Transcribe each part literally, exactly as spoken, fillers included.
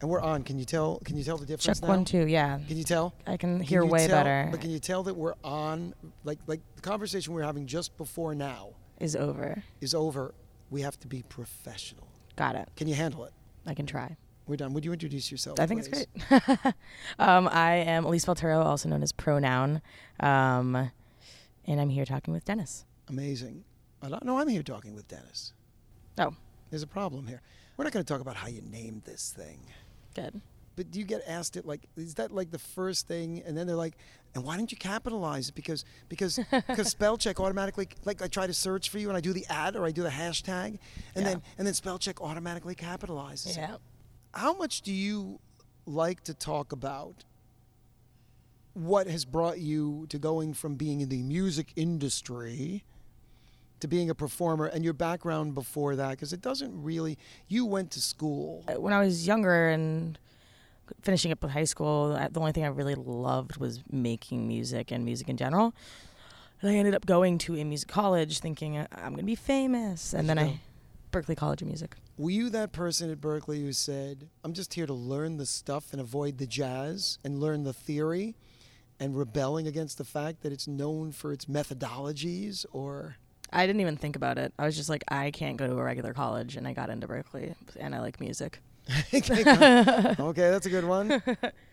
And we're on. Can you tell? Can you tell the difference Check now? one, two, yeah. Can you tell? I can Can hear you way tell- better. But can you tell that we're on? Like like the conversation we were having just before now Is over. is over. We have to be professional. Got it. Can you handle it? I can try. We're done. Would you introduce yourself? I think please? it's great. um, I am Elise Valtero, also known as Pronoun, um, and I'm here talking with Dennis. Amazing. I don't, no, I'm here talking with Dennis. Oh, There's a problem here. We're not going to talk about how you named this thing. good. But do you get asked it like, is that like the first thing? And then they're like, and why didn't you capitalize it? Because because because spell check automatically, like I try to search for you and I do the ad or I do the hashtag, and Yeah. then and then spell check automatically capitalizes it. Yeah. How much do you like to talk about what has brought you to going from being in the music industry to being a performer and your background before that? Because it doesn't really, you went to school. When I was younger and finishing up with high school, I- the only thing I really loved was making music and music in general. And I ended up going to a music college thinking uh, I'm going to be famous. And Where'd then you go? I, Berklee College of Music. Were you that person at Berkeley who said, I'm just here to learn the stuff and avoid the jazz and learn the theory, and rebelling against the fact that it's known for its methodologies? Or I didn't even think about it. I was just like, I can't go to a regular college. And I got into Berkeley and I like music. okay, that's a good one.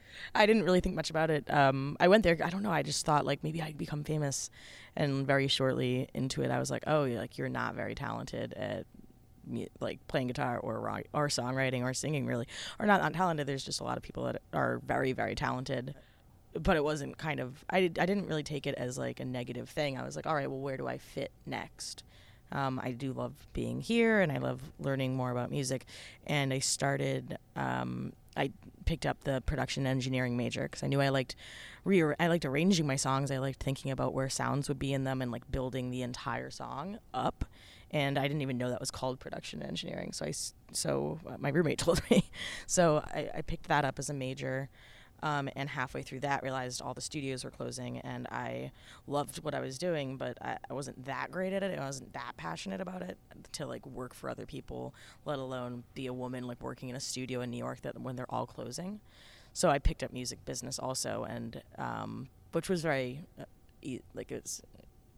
I didn't really think much about it. Um, I went there. I don't know. I just thought like maybe I'd become famous, and very shortly into it, I was like, oh, you're like you're not very talented at mu- like playing guitar or ri- or songwriting or singing, really, or not not talented. There's just a lot of people that are very very talented, but it wasn't kind of. I did, I didn't really take it as like a negative thing. I was like, all right, well, where do I fit next? Um, I do love being here, and I love learning more about music. And I started, um, I picked up the production engineering major because I knew I liked, re- I liked arranging my songs. I liked thinking about where sounds would be in them and like building the entire song up. And I didn't even know that was called production engineering. So I, s- so uh, my roommate told me. So I, I picked that up as a major. Um, and halfway through that, realized all the studios were closing, and I loved what I was doing, but I, I wasn't that great at it. I wasn't that passionate about it to like work for other people, let alone be a woman like working in a studio in New York that when they're all closing. So I picked up music business also, and um, which was very uh, e- like it was.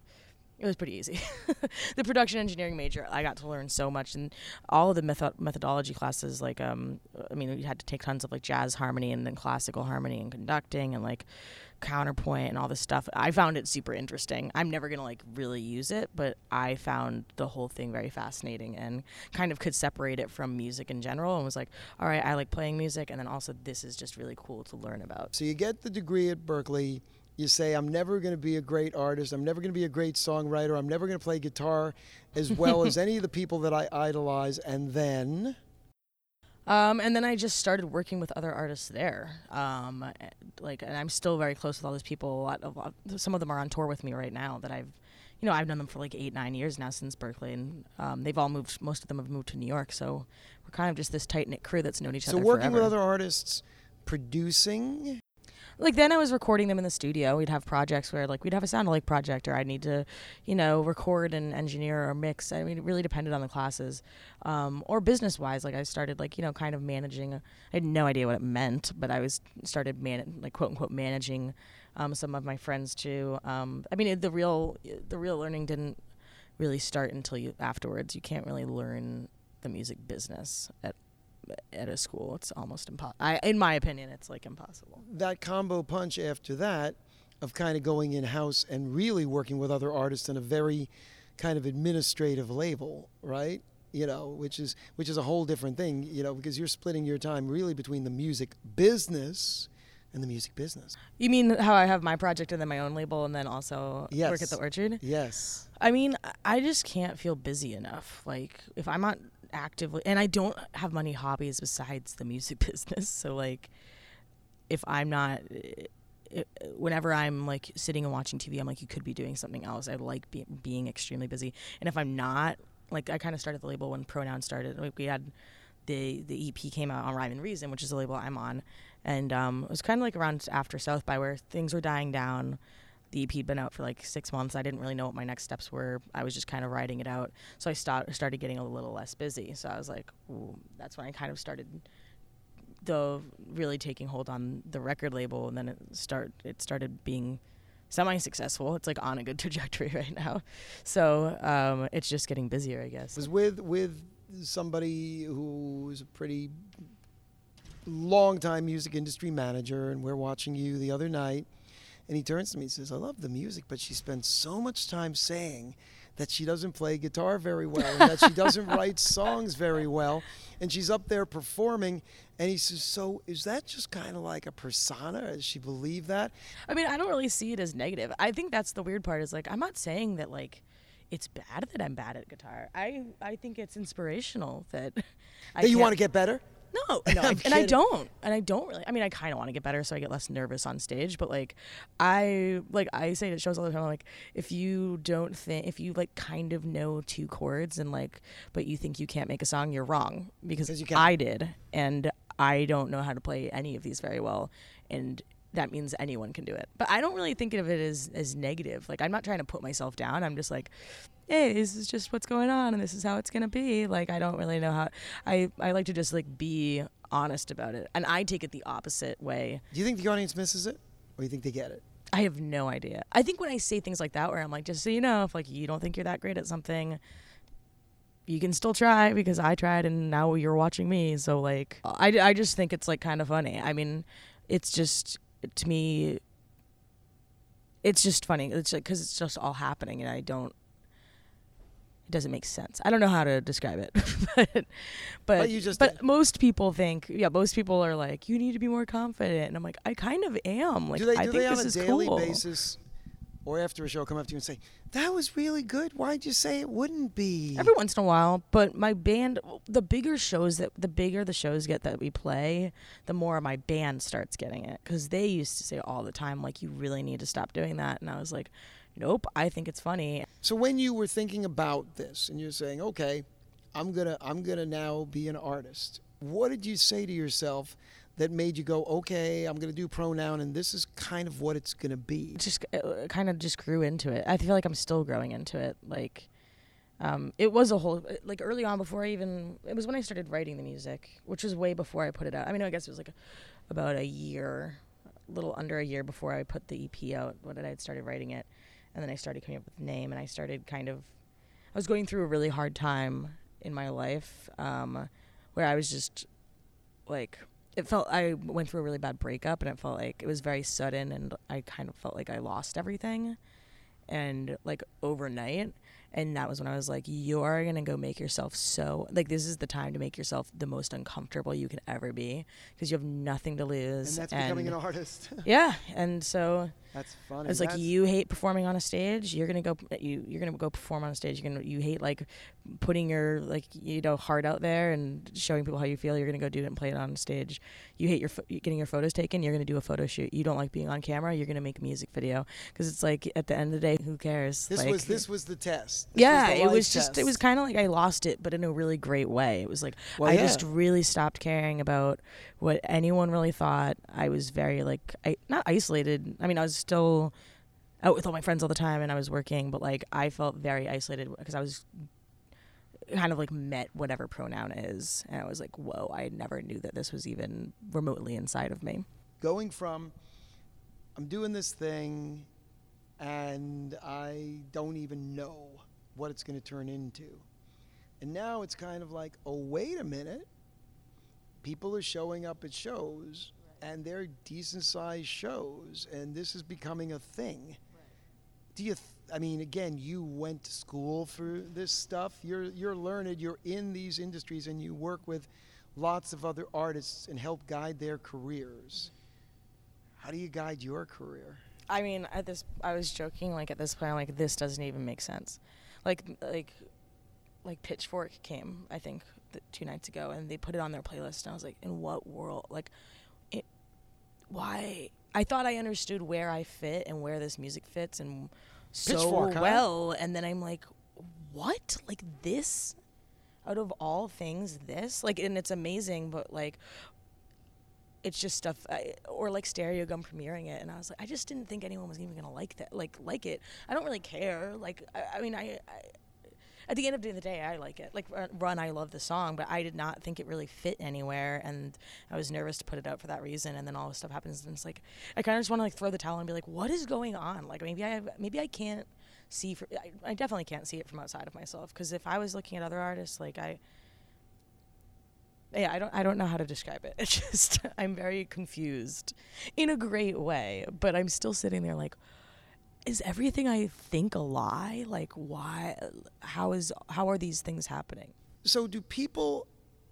It was pretty easy. The production engineering major, I got to learn so much, and all of the method- methodology classes, like, um, I mean, you had to take tons of like jazz harmony and then classical harmony and conducting and like counterpoint and all this stuff. I found it super interesting. I'm never gonna like really use it, but I found the whole thing very fascinating and kind of could separate it from music in general and was like, all right, I like playing music, and then also this is just really cool to learn about. So you get the degree at Berkeley. You say, I'm never going to be a great artist. I'm never going to be a great songwriter. I'm never going to play guitar as well as any of the people that I idolize. And then... Um, and then I just started working with other artists there. Um, like, and I'm still very close with all those people. A lot of, lot- some of them are on tour with me right now that I've, you know, I've known them for like eight, nine years now since Berkeley. And um, they've all moved, most of them have moved to New York. So we're kind of just this tight-knit crew that's known each So other working forever. with other artists, producing... Like then I was recording them in the studio. We'd have projects where like we'd have a sound alike project, or I'd need to, you know, record and engineer or mix. I mean, it really depended on the classes, um, or business wise. Like I started like you know kind of managing. A, I had no idea what it meant, but I was started man like quote unquote managing um, some of my friends too. Um, I mean, it, the real the real learning didn't really start until you afterwards. You can't really learn the music business at at a school. It's almost impossible. I, in my opinion, it's like impossible. That combo punch after that of kind of going in-house and really working with other artists on a very kind of administrative label, right? You know, which is which is a whole different thing, you know, because you're splitting your time really between the music business and the music business. You mean how I have my project and then my own label and then also Yes. work at the Orchard? Yes. I mean, I just can't feel busy enough. Like, if I'm not actively, and I don't have many hobbies besides the music business. So, like, if I'm not, it, whenever I'm, like, sitting and watching T V, I'm like, you could be doing something else. I like be, being extremely busy. And if I'm not, like, I kind of started the label when Pronoun started. Like, we had the, the E P came out on Rhyme and Reason, which is the label I'm on. And um, it was kind of like around after South by where things were dying down. The E P had been out for like six months. I didn't really know what my next steps were. I was just kind of writing it out. So I start, started getting a little less busy. So I was like, ooh, that's when I kind of started the really taking hold on the record label, and then it start it started being semi-successful. It's like on a good trajectory right now. So um, it's just getting busier, I guess. Was with with somebody who's a pretty long-time music industry manager, and we're watching you the other night, and he turns to me and says, I love the music, but she spends so much time saying that she doesn't play guitar very well and that she doesn't write songs very well, and she's up there performing. And he says, so is that just kind of like a persona? Does she believe that? I mean, I don't really see it as negative. I think that's the weird part is, like, I'm not saying that, like, it's bad that I'm bad at guitar. I, I think it's inspirational that I That you want to get better? No, no, I, and I don't, and I don't really. I mean, I kind of want to get better so I get less nervous on stage. But like, I like I say at shows all the time, like, if you don't think, if you like kind of know two chords and like, but you think you can't make a song, you're wrong, because Because you can. I did, and I don't know how to play any of these very well, and that means anyone can do it. But I don't really think of it as as negative. Like, I'm not trying to put myself down. I'm just like, hey, this is just what's going on, and this is how it's gonna be. Like, I don't really know how. I I like to just like be honest about it, and I take it the opposite way. Do you think the audience misses it, or do you think they get it? I have no idea. I think when I say things like that, where I'm like, just so you know, if like you don't think you're that great at something, you can still try, because I tried and now you're watching me. So like, I, I just think it's like kind of funny. I mean, it's just, to me, it's just funny. It's like, because it's just all happening and I don't, it doesn't make sense. I don't know how to describe it. but but, But you just but did. most people think, yeah, most people are like, you need to be more confident. And I'm like, I kind of am. Like, do they, I do think they on this a is daily cool. basis or after a show come up to you and say, that was really good? Why'd you say it wouldn't be? Every once in a while, but my band, the bigger shows that, the bigger the shows get that we play, the more my band starts getting it. Because they used to say all the time, like, you really need to stop doing that. And I was like, nope, I think it's funny. So when you were thinking about this and you're saying, okay, I'm gonna I'm gonna now be an artist, what did you say to yourself that made you go, okay, I'm gonna do pronoun and this is kind of what it's gonna be? It just uh, kind of just grew into it. I feel like I'm still growing into it. Like, um, it was a whole, like early on before I even, it was when I started writing the music, which was way before I put it out. I mean, I guess it was like a, about a year, a little under a year before I put the E P out, when I had started writing it. And then I started coming up with the name, and I started kind of, I was going through a really hard time in my life, um, where I was just like, it felt, I went through a really bad breakup, and it felt like it was very sudden, and I kind of felt like I lost everything, and like overnight. And that was when I was like, you're going to go make yourself so, like, this is the time to make yourself the most uncomfortable you can ever be, because you have nothing to lose. And that's becoming an artist. Yeah. And so That's funny. it's like, That's- you hate performing on a stage, you're going to go, you, you're going to go perform on a stage. You're going to, you hate like putting your, like, you know, heart out there and showing people how you feel. You're going to go do it and play it on stage. You hate your, fo- getting your photos taken. You're going to do a photo shoot. You don't like being on camera. You're going to make a music video. Cause it's like, at the end of the day, who cares? This like, was this was the test. This yeah, was the it life was just, it test. was kind of like I lost it, but in a really great way. It was like, Well, I yeah. just really stopped caring about what anyone really thought. I was very like, I, not isolated. I mean, I was still out with all my friends all the time and I was working, but like I felt very isolated because I was kind of like met whatever pronoun is. And I was like, whoa, I never knew that this was even remotely inside of me. Going from, I'm doing this thing and I don't even know what it's going to turn into. And now it's kind of like, oh, wait a minute. People are showing up at shows, and they're decent-sized shows, and this is becoming a thing. Do you, th- I mean, again, you went to school for this stuff. You're you're learned. You're in these industries, and you work with lots of other artists and help guide their careers. How do you guide your career? I mean, at this, I was joking, like, at this point, I'm like, this doesn't even make sense. Like, like, like Pitchfork came, I think, th- two nights ago, and they put it on their playlist, and I was like, in what world? Like, it, why? I thought I understood where I fit and where this music fits, and so Pitchfork, huh? well, and then I'm like, what? Like, this? Out of all things, this? Like, and it's amazing, but, like, it's just stuff, I, or like Stereo Gum premiering it, and I was like, I just didn't think anyone was even gonna like that, like like it. I don't really care. Like, I, I mean, I, I at the end of the day, I like it. Like Run, I love the song, but I did not think it really fit anywhere, and I was nervous to put it out for that reason. And then all this stuff happens, and it's like I kind of just want to like throw the towel and be like, what is going on? Like maybe I have, maybe I can't see. For, I, I definitely can't see it from outside of myself, because if I was looking at other artists, like I. Yeah, I don't I don't know how to describe it. It's just I'm very confused in a great way, but I'm still sitting there like, is everything I think a lie? Like why how is how are these things happening? So do people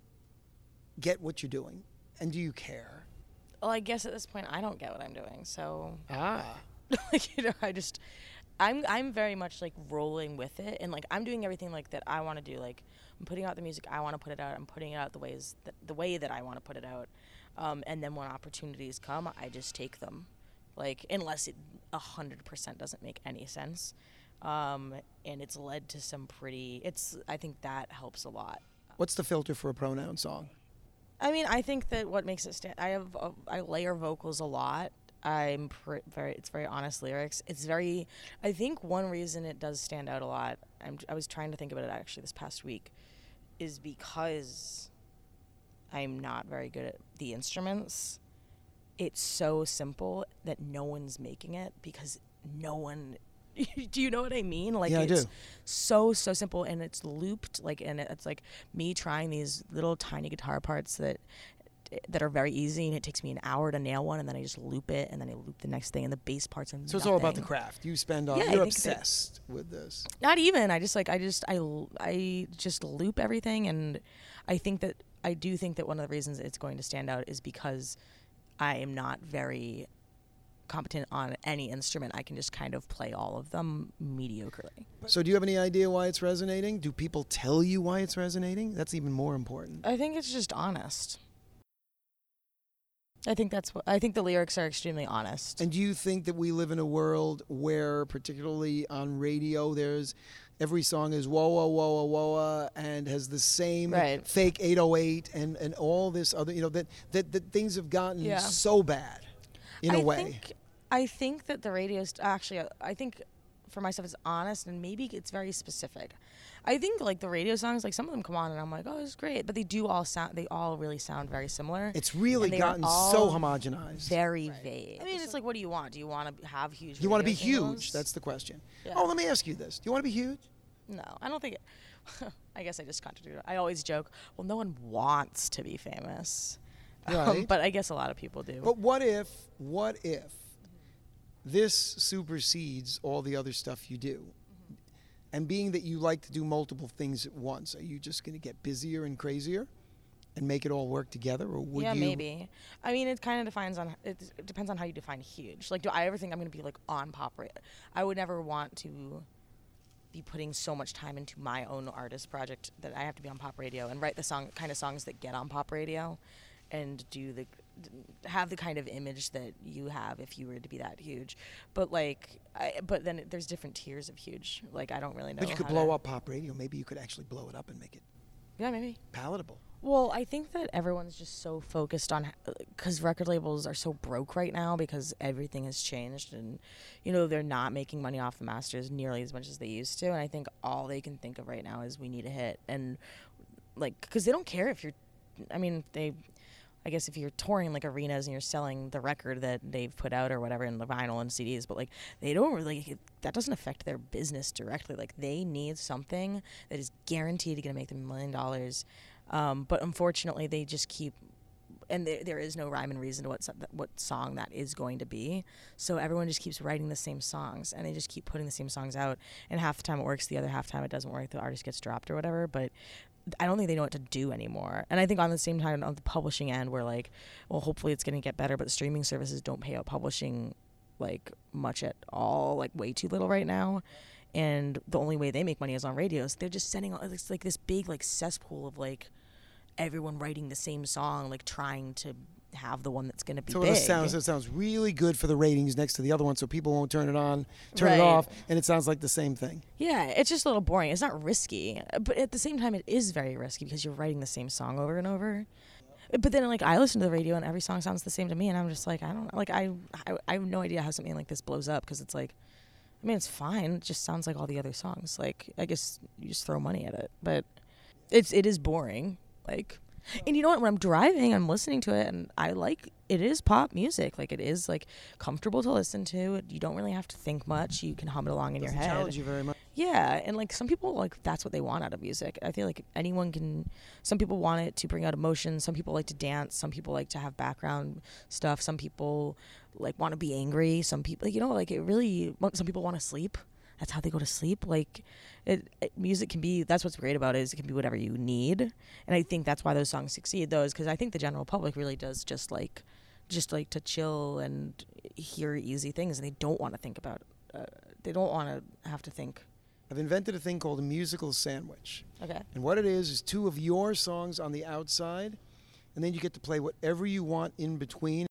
get what you're doing, and do you care? Well, I guess at this point I don't get what I'm doing. So Ah. like, you know, I just I'm I'm very much like rolling with it, and like I'm doing everything like that I want to do. Like I'm putting out the music I want to put it out. I'm putting it out the ways that, the way that I want to put it out. Um, and then when opportunities come, I just take them. Like unless it a hundred percent doesn't make any sense, um, and it's led to some pretty. It's I think that helps a lot. What's the filter for a pronoun song? I mean, I think that what makes it stand. I have uh, I layer vocals a lot. I'm pr- very. It's very honest lyrics. It's very. I think one reason it does stand out a lot. I'm, I was trying to think about it actually this past week, is because I'm not very good at the instruments. It's so simple that no one's making it because no one. Do you know what I mean? Like yeah, it's I do. so so simple, and it's looped like, and it's like me trying these little tiny guitar parts that. that are very easy, and it takes me an hour to nail one, and then I just loop it, and then I loop the next thing, and the bass parts are So nothing. it's all about the craft. You spend all. Yeah, You're I think that- obsessed with this. Not even. I just like I just I l- I just loop everything, and I think that I do think that one of the reasons it's going to stand out is because I am not very competent on any instrument. I can just kind of play all of them mediocrely. So do you have any idea why it's resonating? Do people tell you why it's resonating? That's even more important. I think it's just honest. I think that's what I think the lyrics are extremely honest. And do you think that we live in a world where, particularly on radio, there's every song is whoa, whoa, whoa, whoa, whoa, and has the same Right. fake eight oh eight and, and all this other, you know, that, that, that things have gotten Yeah. so bad in I a way. Think, I think that the radio, st- actually, uh, I think for myself it's honest, and maybe it's very specific. I think like the radio songs, like some of them come on and I'm like, oh, this is great, but they do all sound, they all really sound very similar. It's really and they are gotten all so homogenized. Very vague. I mean, it's like, what do you want? Do you want to have huge? You want to be radio singles? huge. That's the question. Yeah. Oh, let me ask you this. Do you want to be huge? No, I don't think it. I guess I just contradicted. I always joke, well, no one wants to be famous. Um, Right. but I guess a lot of people do. But what if, what if this supersedes all the other stuff you do? And being that you like to do multiple things at once, are you just going to get busier and crazier and make it all work together? Or would yeah, you? maybe. I mean, it kind of defines on it, it depends on how you define huge. Like, do I ever think I'm going to be like on pop radio? I would never want to be putting so much time into my own artist project that I have to be on pop radio and write the song kind of songs that get on pop radio, and do the have the kind of image that you have if you were to be that huge. But like, I, but then it, there's different tiers of huge. Like, I don't really know. But you could how blow to- up pop radio. Maybe you could actually blow it up and make it Yeah, maybe. palatable. Well, I think that everyone's just so focused on, because record labels are so broke right now because everything has changed, and you know they're not making money off the masters nearly as much as they used to. And I think all they can think of right now is we need a hit, and like, because they don't care if you're, I mean, they, I guess if you're touring like arenas and you're selling the record that they've put out or whatever in the vinyl and C Ds, but like they don't really, it, that doesn't affect their business directly. Like they need something that is guaranteed to gonna make them a million dollars. Um, but unfortunately, they just keep, and there, there is no rhyme and reason to what so- what song that is going to be. So everyone just keeps writing the same songs, and they just keep putting the same songs out. And half the time it works, the other half the time it doesn't work. The artist gets dropped or whatever. But I don't think they know what to do anymore. And I think on the same time, on the publishing end, we're like, well, hopefully it's going to get better. But the streaming services don't pay out publishing like much at all, like way too little right now. And the only way they make money is on radios. They're just sending, it's like this big like cesspool of like everyone writing the same song, like trying to have the one that's going to be So big. it sounds it sounds really good for the ratings next to the other one, so people won't turn it on, turn Right. it off, and it sounds like the same thing. Yeah, it's just a little boring. It's not risky, but at the same time, it is very risky because you're writing the same song over and over. But then, like, I listen to the radio and every song sounds the same to me, and I'm just like, I don't know. Like, I, I, I have no idea how something like this blows up because it's like, I mean, it's fine. It just sounds like all the other songs. Like, I guess you just throw money at it, but it's it is boring. Like, and you know what? When I'm driving, I'm listening to it, and I like it is pop music. Like, it is like comfortable to listen to. You don't really have to think much. You can hum it along in Doesn't your head. challenge you very much. Yeah, and like some people, like that's what they want out of music. I feel like anyone can. Some people want it to bring out emotion. Some people like to dance. Some people like to have background stuff. Some people like want to be angry. Some people, you know, like it really. Some people want to sleep. That's how they go to sleep. Like, it, it music can be. That's what's great about it is it can be whatever you need. And I think that's why those songs succeed. Those because I think the general public really does just like, just like to chill and hear easy things, and they don't want to think about. Uh, they don't want to have to think. I've invented a thing called a musical sandwich. Okay. And what it is is two of your songs on the outside, and then you get to play whatever you want in between.